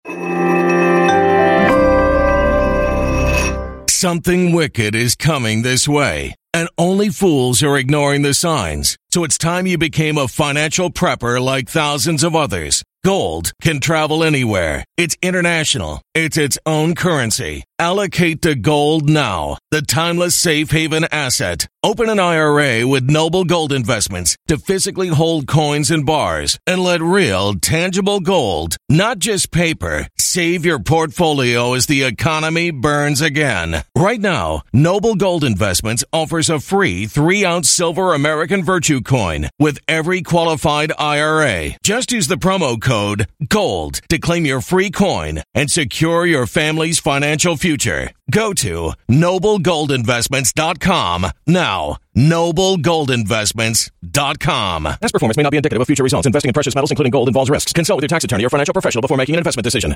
Something wicked is coming this way, and only fools are ignoring the signs. So it's time you became a financial prepper like thousands of others. Gold can travel anywhere. It's international. It's its own currency. Allocate to gold now, the timeless safe haven asset. Open an IRA with Noble Gold Investments to physically hold coins and bars and let real, tangible gold, not just paper, save your portfolio as the economy burns again. Right now, Noble Gold Investments offers a free 3-ounce silver American Virtue coin with every qualified IRA. Just use the promo code GOLD to claim your free coin and secure your family's financial future. Go to noblegoldinvestments.com now. noblegoldinvestments.com. Past performance may not be indicative of future results. Investing in precious metals, including gold, involves risks. Consult with your tax attorney or financial professional before making an investment decision.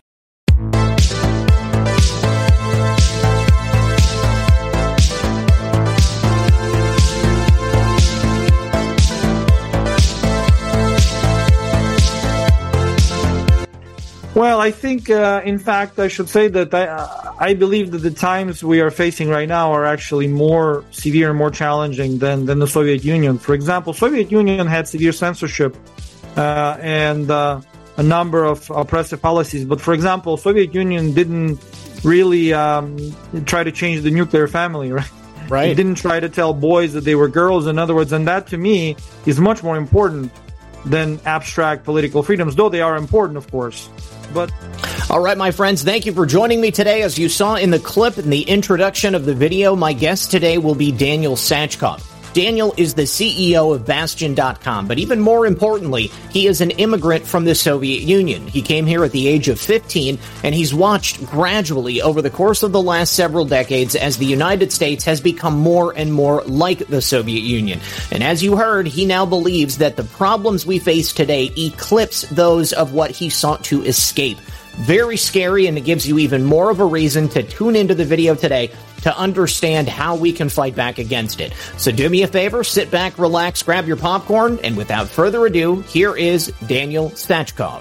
Well, I think, in fact, I should say that I believe that the times we are facing right now are actually more severe and more challenging than the Soviet Union. For example, Soviet Union had severe censorship and a number of oppressive policies. But, for example, Soviet Union didn't really try to change the nuclear family, right? Right. It didn't try to tell boys that they were girls, in other words. And that, to me, is much more important than abstract political freedoms, though they are important, of course. But all right, my friends, thank you for joining me today. As you saw in the clip in the introduction of the video, my guest today will be Daniel Satchkov. Daniel is the CEO of Bastion.com, but even more importantly, he is an immigrant from the Soviet Union. He came here at the age of 15, and he's watched gradually over the course of the last several decades as the United States has become more and more like the Soviet Union. And as you heard, he now believes that the problems we face today eclipse those of what he sought to escape. Very scary, and it gives you even more of a reason to tune into the video today to understand how we can fight back against it. So do me a favor, sit back, relax, grab your popcorn, and without further ado, here is Daniel Satchkov.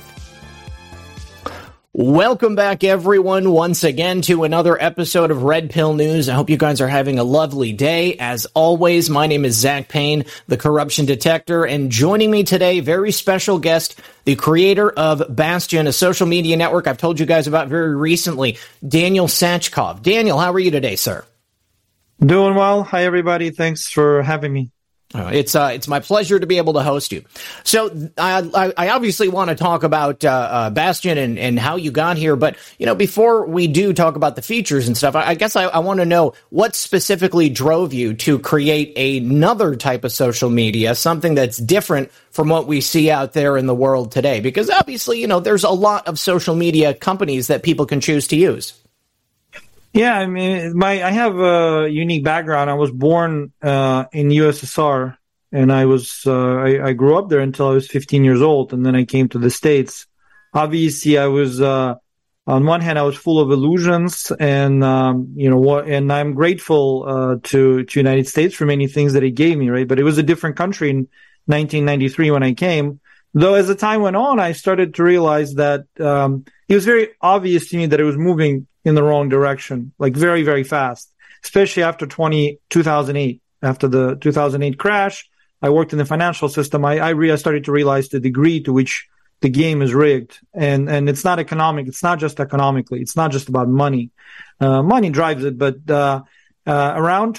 Welcome back, everyone, once again to another episode of Red Pill News. I hope you guys are having a lovely day. As always, my name is Zach Payne, the corruption detector, and joining me today, very special guest, the creator of Bastion, a social media network I've told you guys about very recently, Daniel Satchkov. Daniel, how are you today, sir? Doing well. Hi, everybody. Thanks for having me. It's my pleasure to be able to host you. So I obviously want to talk about Bastion and how you got here, but before we do talk about the features and stuff, I guess I want to know what specifically drove you to create another type of social media, something that's different from what we see out there in the world today. Because obviously, there's a lot of social media companies that people can choose to use. Yeah, I mean, I have a unique background. I was born in USSR, and I grew up there until I was 15 years old, and then I came to the States. Obviously, I was on one hand, I was full of illusions, and and I'm grateful to United States for many things that it gave me, right? But it was a different country in 1993 when I came. Though as the time went on, I started to realize that it was very obvious to me that it was moving in the wrong direction, like very, very fast, especially after 2008. After the 2008 crash, I worked in the financial system. I started to realize the degree to which the game is rigged. And it's not economic. It's not just economically. It's not just about money. Money drives it. But around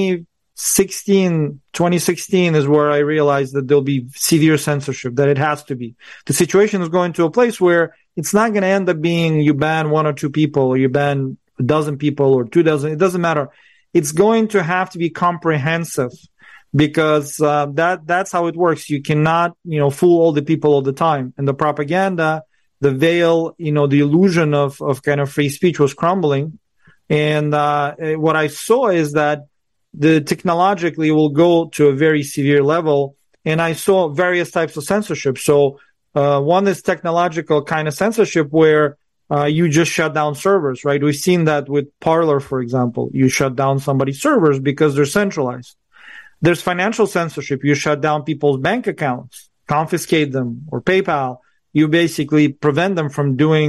2016 is where I realized that there'll be severe censorship, that it has to be. The situation is going to a place where it's not going to end up being you ban 1 or 2 people, or you ban a dozen people or 2 dozen. It doesn't matter. It's going to have to be comprehensive, because that's how it works. You cannot, fool all the people all the time. And the propaganda, the veil, the illusion of kind of free speech was crumbling. And what I saw is that the technologically will go to a very severe level. And I saw various types of censorship. So one is technological kind of censorship where you just shut down servers, right? We've seen that with Parler, for example. You shut down somebody's servers because they're centralized. There's financial censorship. You shut down people's bank accounts, confiscate them, or PayPal. You basically prevent them from doing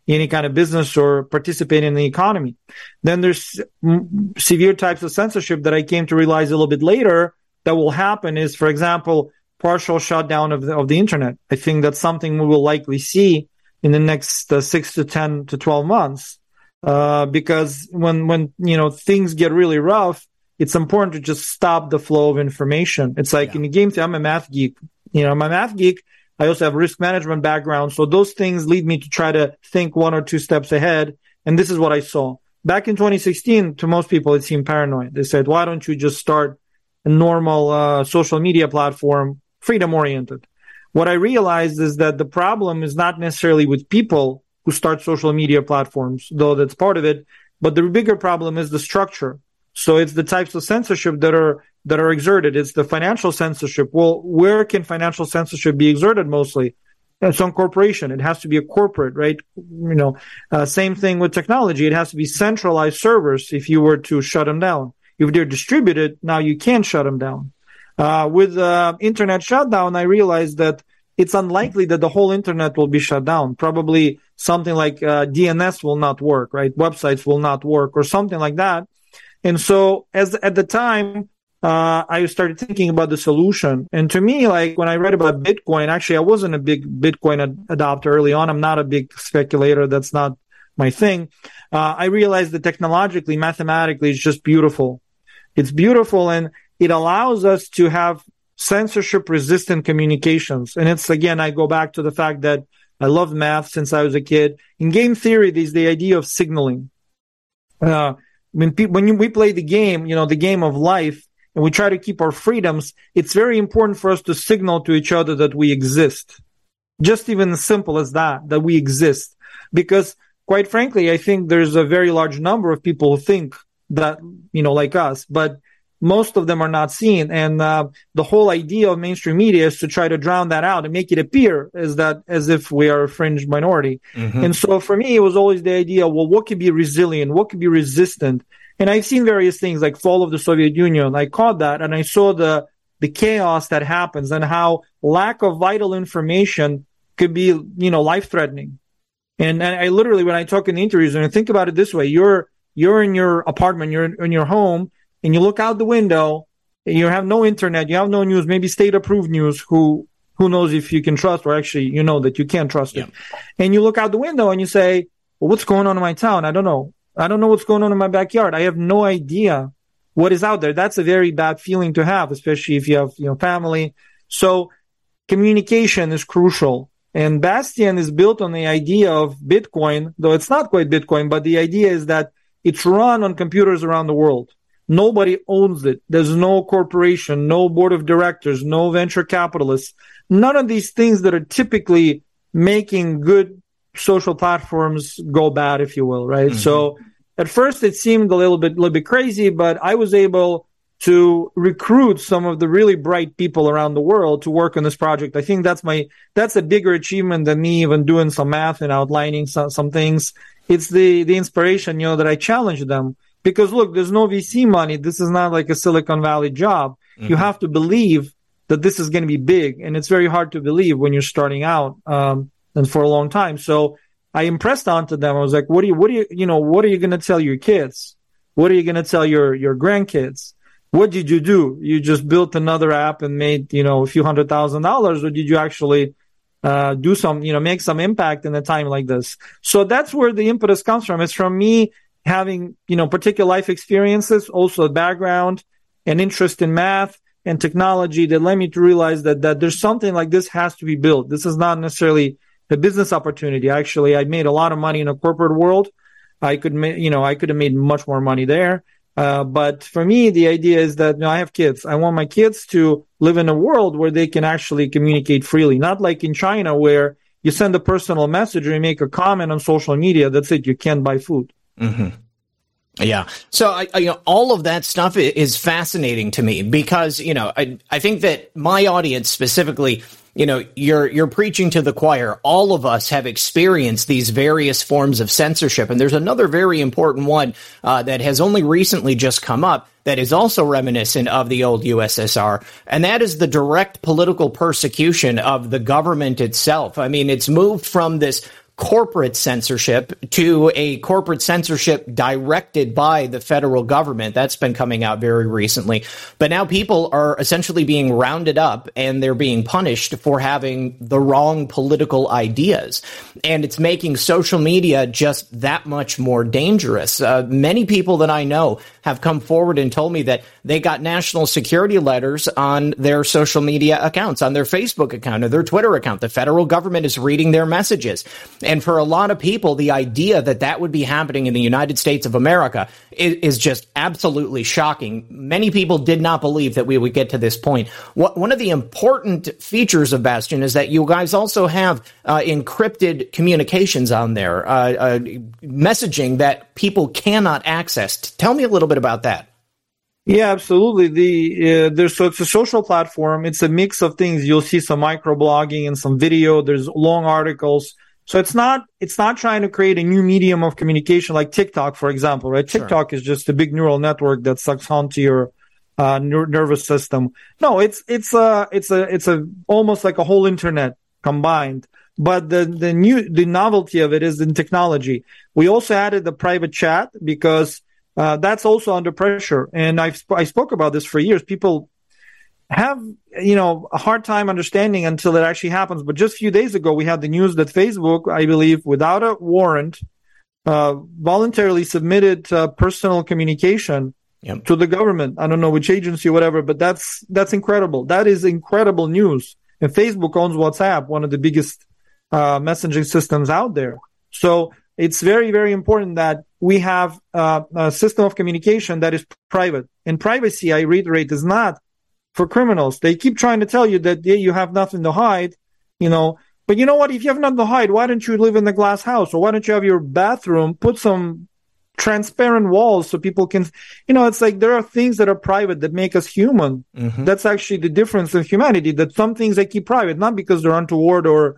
any kind of business or participate in the economy. Then there's severe types of censorship that I came to realize a little bit later that will happen is, for example, partial shutdown of the internet. I think that's something we will likely see in the next 6 to 10 to 12 months. Because when things get really rough, it's important to just stop the flow of information. It's like in the game theory, I'm a math geek. I'm a math geek. I also have risk management background. So those things lead me to try to think 1 or 2 steps ahead. And this is what I saw. Back in 2016, to most people, it seemed paranoid. They said, why don't you just start a normal social media platform, freedom-oriented? What I realized is that the problem is not necessarily with people who start social media platforms, though that's part of it. But the bigger problem is the structure. So it's the types of censorship that are exerted. It's the financial censorship. Well, where can financial censorship be exerted mostly? It's on corporation. It has to be a corporate, right? Same thing with technology. It has to be centralized servers if you were to shut them down. If they're distributed, now you can't shut them down. With internet shutdown, I realized that it's unlikely that the whole internet will be shut down. Probably something like DNS will not work, right? Websites will not work or something like that. And so at the time, I started thinking about the solution. And to me, like when I read about Bitcoin, actually, I wasn't a big Bitcoin adopter early on. I'm not a big speculator. That's not my thing. I realized that technologically, mathematically, it's just beautiful. It's beautiful, and it allows us to have censorship-resistant communications. And it's, again, I go back to the fact that I loved math since I was a kid. In game theory, there's the idea of signaling. When we play the game, the game of life, and we try to keep our freedoms, it's very important for us to signal to each other that we exist. Just even as simple as that we exist. Because, quite frankly, I think there's a very large number of people who think that, like us, but most of them are not seen. And the whole idea of mainstream media is to try to drown that out and make it appear as if we are a fringe minority. Mm-hmm. And so for me, it was always the idea, well, what could be resilient? What could be resistant? And I've seen various things like fall of the Soviet Union. I caught that, and I saw the chaos that happens and how lack of vital information could be, life-threatening. And I literally, when I talk in the interviews, and I think about it this way, you're in your apartment, you're in your home, and you look out the window, and you have no internet, you have no news, maybe state-approved news, who knows if you can trust, or actually you know that you can't trust it. And you look out the window and you say, well, what's going on in my town? I don't know. I don't know what's going on in my backyard. I have no idea what is out there. That's a very bad feeling to have, especially if you have, family. So communication is crucial. And Bastion is built on the idea of Bitcoin, though it's not quite Bitcoin, but the idea is that it's run on computers around the world. Nobody owns it. There's no corporation, no board of directors, no venture capitalists. None of these things that are typically making good social platforms go bad, if you will, right? Mm-hmm. So at first it seemed a little bit crazy, but I was able to recruit some of the really bright people around the world to work on this project. I think that's a bigger achievement than me even doing some math and outlining some things. It's the inspiration, that I challenge them. Because look, there's no VC money. This is not like a Silicon Valley job. Mm-hmm. You have to believe that this is going to be big. And it's very hard to believe when you're starting out, and for a long time. So I impressed onto them. I was like, what are you going to tell your kids? What are you going to tell your grandkids? What did you do? You just built another app and made, a few $100,000, or did you actually do some, make some impact in a time like this? So that's where the impetus comes from. It's from me having, particular life experiences, also a background and interest in math and technology that led me to realize that there's something like this has to be built. This is not necessarily a business opportunity. Actually, I made a lot of money in a corporate world. I could have made much more money there. But for me, the idea is that I have kids. I want my kids to live in a world where they can actually communicate freely, not like in China where you send a personal message or you make a comment on social media. That's it. You can't buy food. Mm-hmm. Yeah. So, all of that stuff is fascinating to me because, I think that my audience specifically, you're preaching to the choir. All of us have experienced these various forms of censorship. And there's another very important one that has only recently just come up that is also reminiscent of the old USSR. And that is the direct political persecution of the government itself. I mean, it's moved from this corporate censorship to a corporate censorship directed by the federal government. That's been coming out very recently. But now people are essentially being rounded up and they're being punished for having the wrong political ideas. And it's making social media just that much more dangerous. Many people that I know have come forward and told me that they got national security letters on their social media accounts, on their Facebook account or their Twitter account. The federal government is reading their messages. And for a lot of people, the idea that that would be happening in the United States of America is just absolutely shocking. Many people did not believe that we would get to this point. One of the important features of Bastion is that you guys also have encrypted communications on there, messaging that people cannot access. Tell me a little bit about that. Yeah, absolutely. So it's a social platform. It's a mix of things. You'll see some microblogging and some video. There's long articles. So it's not trying to create a new medium of communication like TikTok, for example, right? Sure. TikTok is just a big neural network that sucks onto your nervous system. No, it's almost like a whole internet combined. But the novelty of it is in technology. We also added the private chat because that's also under pressure. And I spoke about this for years. People have, a hard time understanding until it actually happens. But just a few days ago, we had the news that Facebook, I believe, without a warrant, voluntarily submitted personal communication to the government. I don't know which agency or whatever, but that's incredible. That is incredible news. And Facebook owns WhatsApp, one of the biggest messaging systems out there. So it's very, very important that we have a system of communication that is private. And privacy, I reiterate, is not for criminals. They keep trying to tell you that you have nothing to hide, But you know what? If you have nothing to hide, why don't you live in a glass house? Or why don't you have your bathroom, put some transparent walls so people can, it's like there are things that are private that make us human. Mm-hmm. That's actually the difference in humanity, that some things they keep private, not because they're untoward or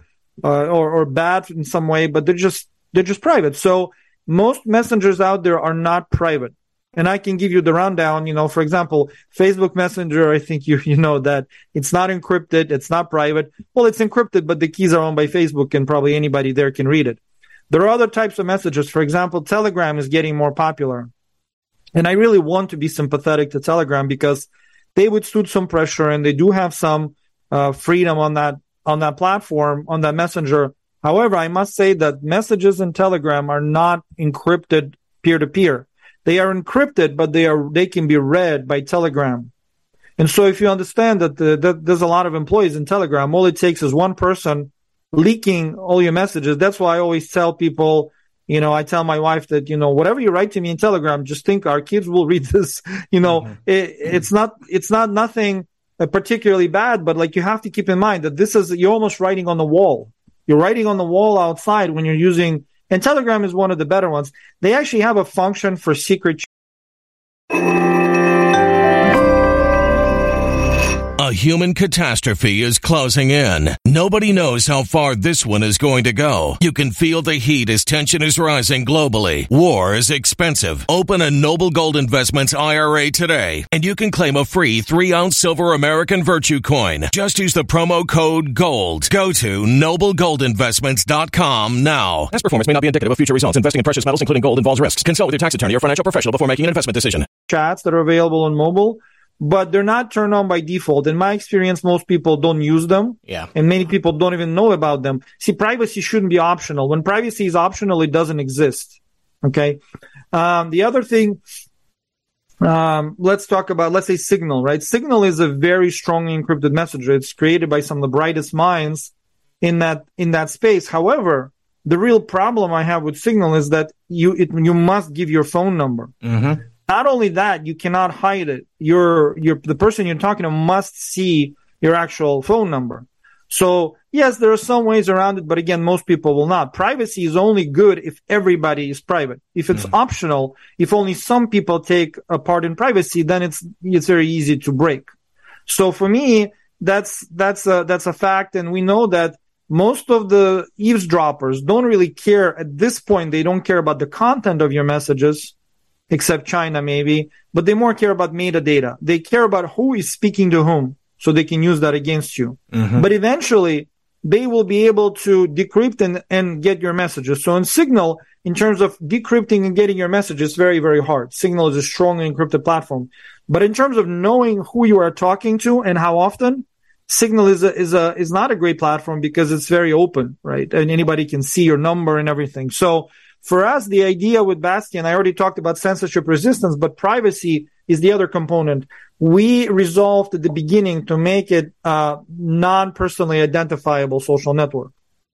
bad in some way, but they're just private. So most messengers out there are not private. And I can give you the rundown, for example, Facebook Messenger, I think you know that it's not encrypted, it's not private. Well, it's encrypted, but the keys are owned by Facebook and probably anybody there can read it. There are other types of messages. For example, Telegram is getting more popular. And I really want to be sympathetic to Telegram because they withstood some pressure and they do have some freedom on that platform, on that messenger. However, I must say that messages in Telegram are not encrypted peer-to-peer. They are encrypted, but they can be read by Telegram. And so if you understand that there's a lot of employees in Telegram, all it takes is one person leaking all your messages. That's why I always tell people, I tell my wife that, whatever you write to me in Telegram, just think our kids will read this. Mm-hmm. It's not nothing particularly bad, but you have to keep in mind that you're almost writing on the wall. You're writing on the wall outside when you're using, and Telegram is one of the better ones. They actually have a function for secret. A human catastrophe is closing in. Nobody knows how far this one is going to go. You can feel the heat as tension is rising globally. War is expensive. Open a Noble Gold Investments IRA today, and you can claim a free 3-ounce silver American Virtue coin. Just use the promo code GOLD. Go to noblegoldinvestments.com now. Past performance may not be indicative of future results. Investing in precious metals, including gold, involves risks. Consult with your tax attorney or financial professional before making an investment decision. Chats that are available on mobile, but they're not turned on by default. In my experience, most people don't use them. Yeah. And many people don't even know about them. See, privacy shouldn't be optional. When privacy is optional, it doesn't exist. Okay. The other thing, let's say Signal, right? Signal is a very strongly encrypted messenger. It's created by some of the brightest minds in that space. However, the real problem I have with Signal is that you must give your phone number. Mm-hmm. Not only that, you cannot hide it. The person you're talking to must see your actual phone number. So yes, there are some ways around it, but again, most people will not. Privacy is only good if everybody is private. If it's optional, if only some people take a part in privacy, then it's very easy to break. So for me, that's a fact, and we know that most of the eavesdroppers don't really care at this point. They don't care about the content of your messages, except China maybe, but they more care about metadata. They care about who is speaking to whom, so they can use that against you. Mm-hmm. But eventually, they will be able to decrypt and get your messages. So in Signal, in terms of decrypting and getting your messages, it's very, very hard. Signal is a strongly encrypted platform. But in terms of knowing who you are talking to and how often, Signal is not a great platform because it's very open, right? And anybody can see your number and everything. So for us, the idea with Bastion, I already talked about censorship resistance, but privacy is the other component. We resolved at the beginning to make it non-personally identifiable social network.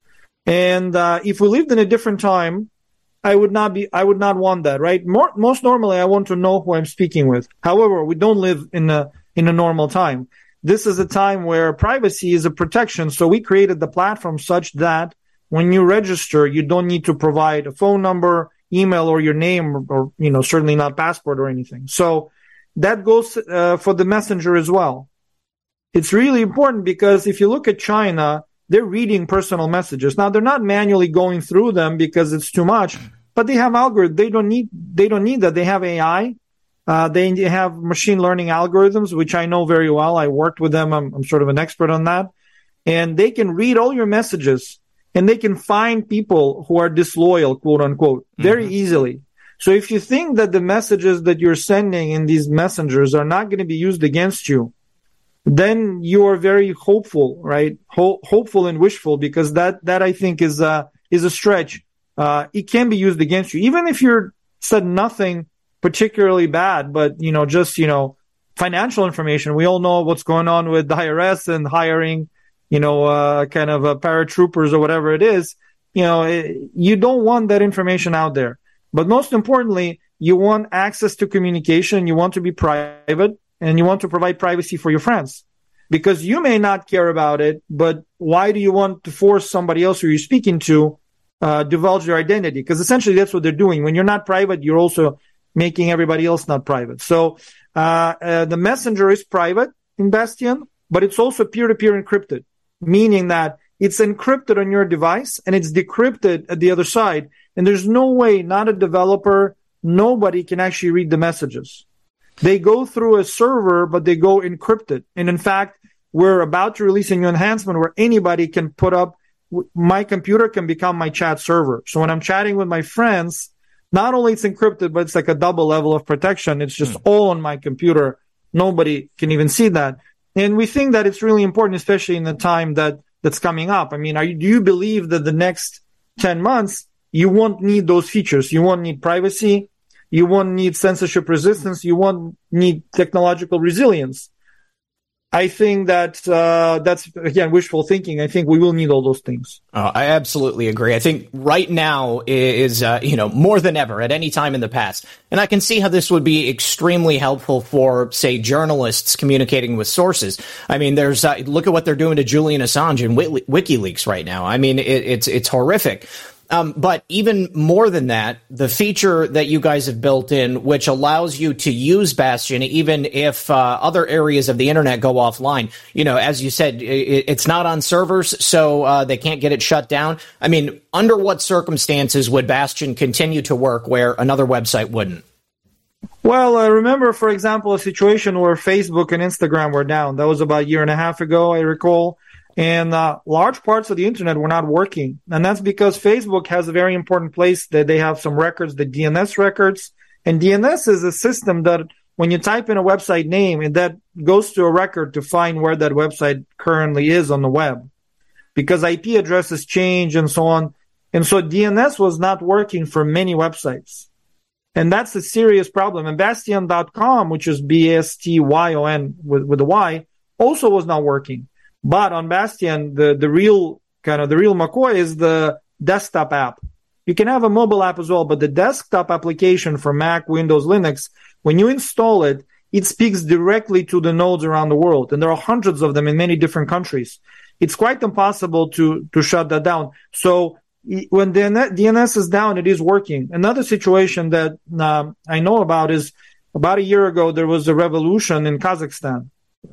And if we lived in a different time, I would not want that, right? Most normally, I want to know who I'm speaking with. However, we don't live in a normal time. This is a time where privacy is a protection. So we created the platform such that when you register, you don't need to provide a phone number, email, or your name, or certainly not passport or anything. So that goes for the messenger as well. It's really important because if you look at China, they're reading personal messages. Now they're not manually going through them because it's too much, but they have algorithms. They don't need that. They have AI. They have machine learning algorithms, which I know very well. I worked with them. I'm sort of an expert on that. And they can read all your messages and they can find people who are disloyal, quote unquote, very easily. So if you think that the messages that you're sending in these messengers are not going to be used against you, then you are very hopeful, right? Hopeful and wishful, because that I think is a stretch. It can be used against you, even if you're said nothing particularly bad, but just financial information. We all know what's going on with the IRS and hiring, kind of paratroopers or whatever it is. You don't want that information out there. But most importantly, you want access to communication. You want to be private, and you want to provide privacy for your friends, because you may not care about it. But why do you want to force somebody else who you're speaking to divulge their identity? Because essentially that's what they're doing. When you're not private, you're also making everybody else not private. So the messenger is private in Bastion, but it's also peer-to-peer encrypted, meaning that it's encrypted on your device and it's decrypted at the other side. And there's no way, not a developer, nobody can actually read the messages. They go through a server, but they go encrypted. And in fact, we're about to release a new enhancement where anybody can put up, my computer can become my chat server. So when I'm chatting with my friends, not only it's encrypted, but it's like a double level of protection. It's just all on my computer. Nobody can even see that. And we think that it's really important, especially in the time that's coming up. I mean, do you believe that the next 10 months, you won't need those features? You won't need privacy. You won't need censorship resistance. You won't need technological resilience. I think that that's, again, wishful thinking. I think we will need all those things. I absolutely agree. I think right now is more than ever at any time in the past. And I can see how this would be extremely helpful for, say, journalists communicating with sources. I mean, there's look at what they're doing to Julian Assange and WikiLeaks right now. I mean, it's horrific. But even more than that, the feature that you guys have built in, which allows you to use Bastion even if other areas of the internet go offline. As you said, it's not on servers, so they can't get it shut down. I mean, under what circumstances would Bastion continue to work where another website wouldn't? Well, I remember, for example, a situation where Facebook and Instagram were down. That was about a year and a half ago, I recall. And large parts of the internet were not working. And that's because Facebook has a very important place that they have some records, the DNS records. And DNS is a system that when you type in a website name, and that goes to a record to find where that website currently is on the web. Because IP addresses change and so on. And so DNS was not working for many websites. And that's a serious problem. And Bastion.com, which is Bastion with a Y, also was not working. But on Bastion, the real McCoy is the desktop app. You can have a mobile app as well, but the desktop application for Mac, Windows, Linux, when you install it, it speaks directly to the nodes around the world. And there are hundreds of them in many different countries. It's quite impossible to shut that down. So when DNS is down, it is working. Another situation that I know about is about a year ago, there was a revolution in Kazakhstan.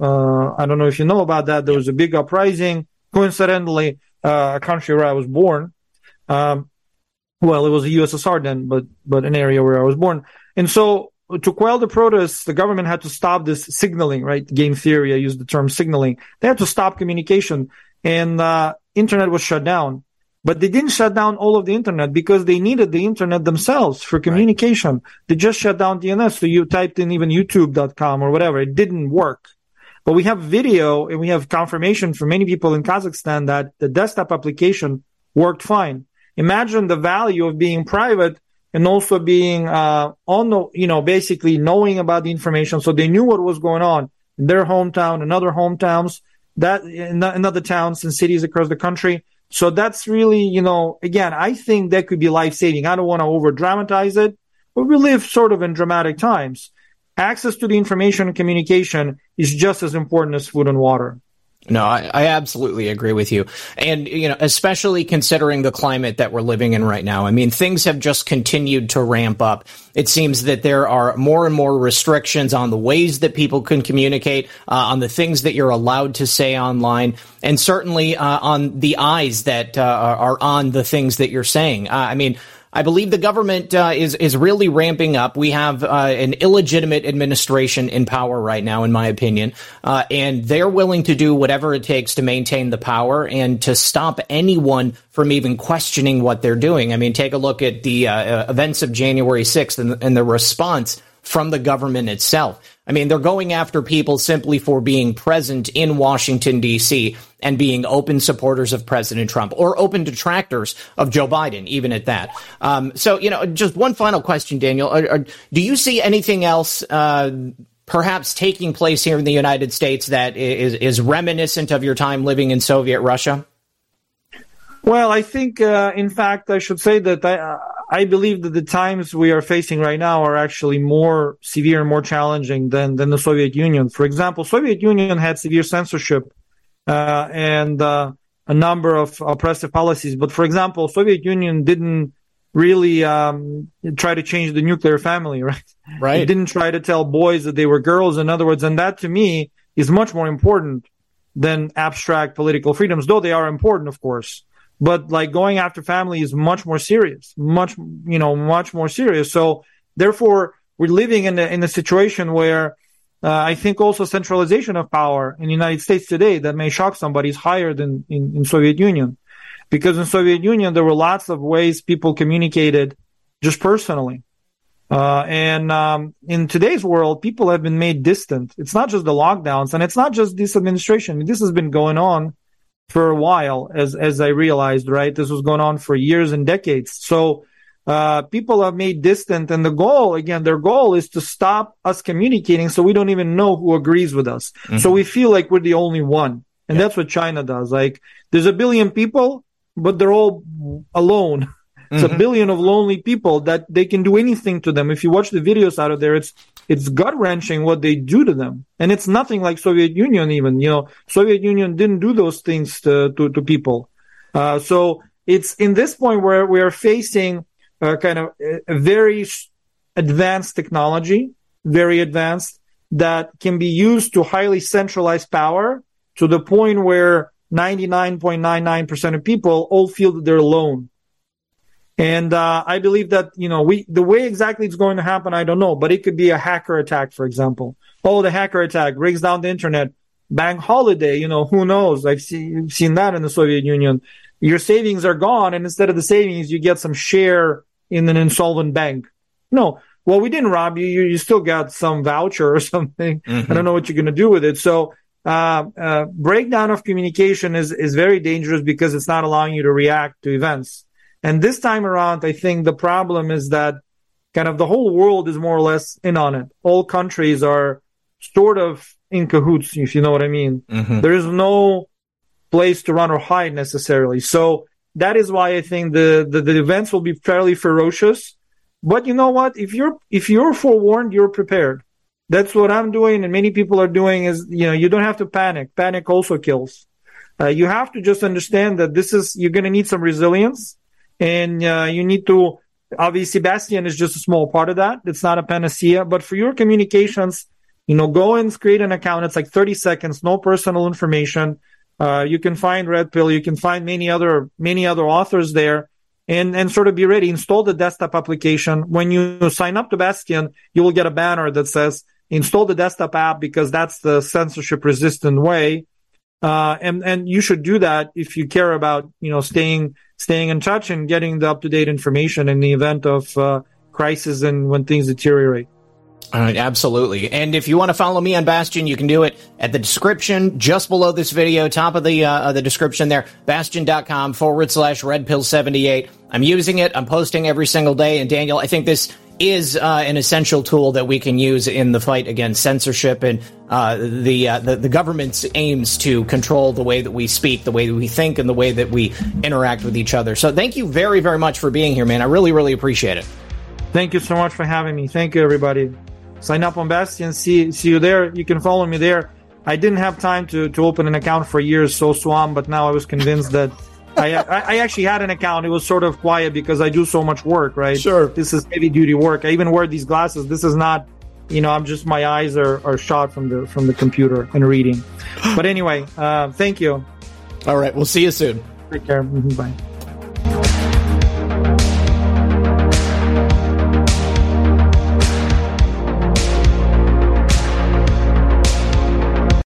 I don't know if you know about that. There was a big uprising, coincidentally, a country where I was born. Well, it was the USSR then, but an area where I was born. And so to quell the protests, the government had to stop this signaling, right? Game theory, I use the term signaling. They had to stop communication. And internet was shut down. But they didn't shut down all of the internet because they needed the internet themselves for communication. Right. They just shut down DNS. So you typed in even youtube.com or whatever. It didn't work. But we have video and we have confirmation from many people in Kazakhstan that the desktop application worked fine. Imagine the value of being private and also being basically knowing about the information. So they knew what was going on in their hometown and other hometowns, that in other towns and cities across the country. So that's really, again, I think that could be life-saving. I don't want to over-dramatize it, but we live sort of in dramatic times. Access to the information and communication is just as important as food and water. No, I absolutely agree with you. And, especially considering the climate that we're living in right now. I mean, things have just continued to ramp up. It seems that there are more and more restrictions on the ways that people can communicate, on the things that you're allowed to say online, and certainly on the eyes that are on the things that you're saying. I believe the government is really ramping up. We have an illegitimate administration in power right now, in my opinion, and they're willing to do whatever it takes to maintain the power and to stop anyone from even questioning what they're doing. I mean, take a look at the events of January 6th and the response from the government itself. I mean, they're going after people simply for being present in Washington, D.C., and being open supporters of President Trump or open detractors of Joe Biden, even at that. So, just one final question, Daniel. Do you see anything else perhaps taking place here in the United States that is reminiscent of your time living in Soviet Russia? Well, I think, in fact, I should say that I believe that the times we are facing right now are actually more severe and more challenging than the Soviet Union. For example, Soviet Union had severe censorship and a number of oppressive policies. But for example, Soviet Union didn't really try to change the nuclear family, right? Right. It didn't try to tell boys that they were girls, in other words. And that, to me, is much more important than abstract political freedoms, though they are important, of course. But like going after family is much more serious, much more serious. So therefore, we're living in a situation where I think also centralization of power in the United States today that may shock somebody is higher than in Soviet Union. Because in Soviet Union, there were lots of ways people communicated just personally. And in today's world, people have been made distant. It's not just the lockdowns, and it's not just this administration. This has been going on for a while, as I realized, right? This was going on for years and decades. So people are made distant, and their goal is to stop us communicating so we don't even know who agrees with us. Mm-hmm. So we feel like we're the only one. And that's what China does. Like, there's 1 billion people, but they're all alone. It's 1 billion of lonely people that they can do anything to them. If you watch the videos out of there, it's gut-wrenching what they do to them. And it's nothing like Soviet Union even. Soviet Union didn't do those things to people. So it's in this point where we are facing kind of a very advanced technology, very advanced, that can be used to highly centralize power to the point where 99.99% of people all feel that they're alone. And I believe that, the way exactly it's going to happen, I don't know, but it could be a hacker attack, for example. Oh, the hacker attack breaks down the internet. Bank holiday, who knows? I've seen that in the Soviet Union. Your savings are gone, and instead of the savings, you get some share in an insolvent bank. No, well, we didn't rob you. You still got some voucher or something. Mm-hmm. I don't know what you're going to do with it. So breakdown of communication is very dangerous because it's not allowing you to react to events. And this time around, I think the problem is that kind of the whole world is more or less in on it. All countries are sort of in cahoots, if you know what I mean. Mm-hmm. There is no place to run or hide necessarily. So that is why I think the events will be fairly ferocious. But you know what? If you're forewarned, you're prepared. That's what I'm doing, and many people are doing is, you don't have to panic. Panic also kills. You have to just understand that you're going to need some resilience. And you need to, obviously, Bastion is just a small part of that. It's not a panacea. But for your communications, go and create an account. It's like 30 seconds, no personal information. You can find Red Pill. You can find many other authors there, and sort of be ready. Install the desktop application. When you sign up to Bastion, you will get a banner that says, install the desktop app because that's the censorship-resistant way. And you should do that if you care about, staying in touch and getting the up-to-date information in the event of crisis and when things deteriorate. Absolutely. And if you want to follow me on Bastion, you can do it at the description just below this video, top of the description there, bastion.com/redpill78. I'm using it. I'm posting every single day. And Daniel, I think this is an essential tool that we can use in the fight against censorship and the government's aims to control the way that we speak, the way that we think, and the way that we interact with each other. So thank you very, very much for being here, man. I really, really appreciate it. Thank you so much for having me. Thank you, everybody. Sign up on Bastion. See you there. You can follow me there. I didn't have time to open an account for years, so swamped, but now I was convinced that I actually had an account. It was sort of quiet because I do so much work, right? Sure. This is heavy duty work. I even wear these glasses. This is not, I'm just, my eyes are shot from the computer and reading. But anyway, thank you. All right. We'll see you soon. Take care. Bye.